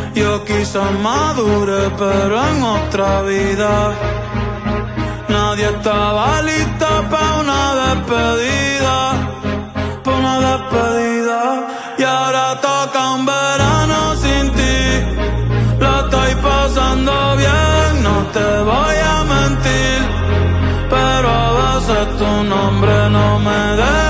Yo quizás madure, pero en otra vida. Nadie estaba lista pa' una despedida, pa' una despedida. Y ahora toca un verano sin ti. La estoy pasando bien, no te voy a mentir, pero a veces tu nombre no me deja